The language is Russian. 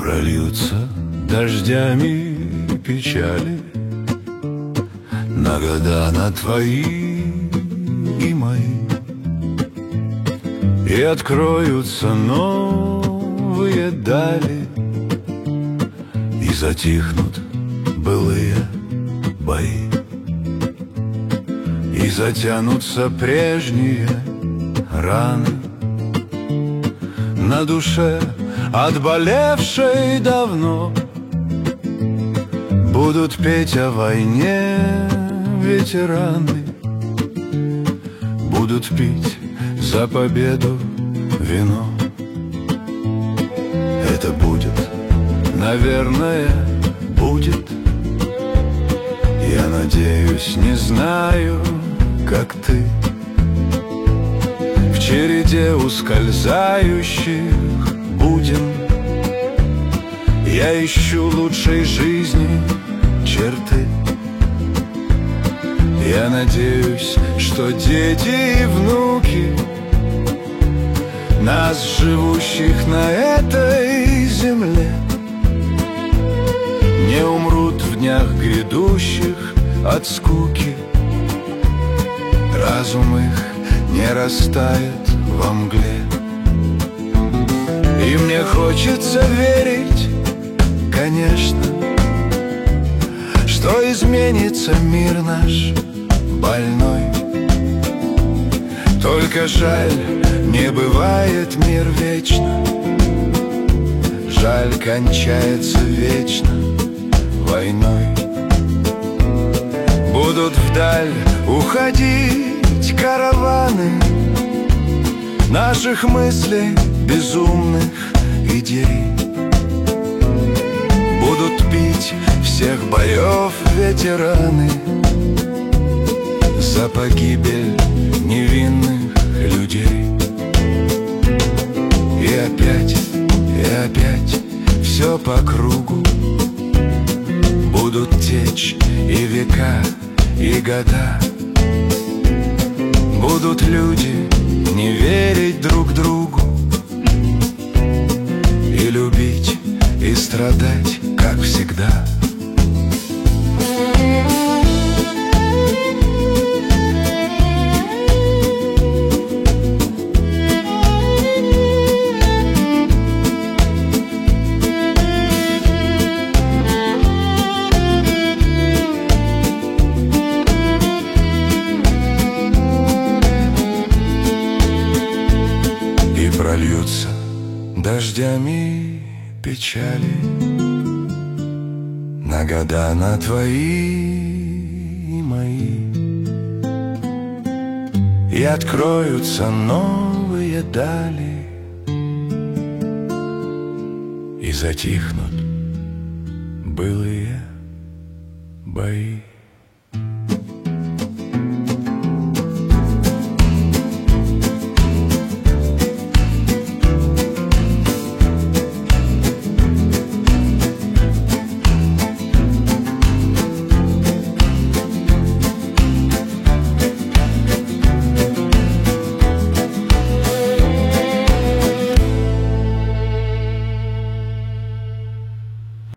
прольются дождями печали на года, на твои и мои, и откроются новые дали, и затихнут былые бои, и затянутся прежние раны на душе, отболевшей давно. Будут петь о войне ветераны, будут пить за победу вино. Это будет, наверное, будет. Я надеюсь, не знаю, как ты, в череде ускользающих будем. Я ищу лучшей жизни черты. Я надеюсь, что дети и внуки нас, живущих на этой земле, не умрут в днях грядущих от скуки. Разум их не растает во мгле. И мне хочется верить, конечно, что изменится мир наш больной. Только жаль, не бывает мир вечно. Жаль, кончается вечно войной. Будут вдаль уходить караваны наших мыслей, безумных идей. Будут пить всех боев ветераны за погибель невинных людей. И опять все по кругу. Будут течь и века, и года. Будут люди не верить друг другу, и любить, и страдать, как всегда. И прольются дождями печали на года, на твои и мои, и откроются новые дали, и затихнут былые бои.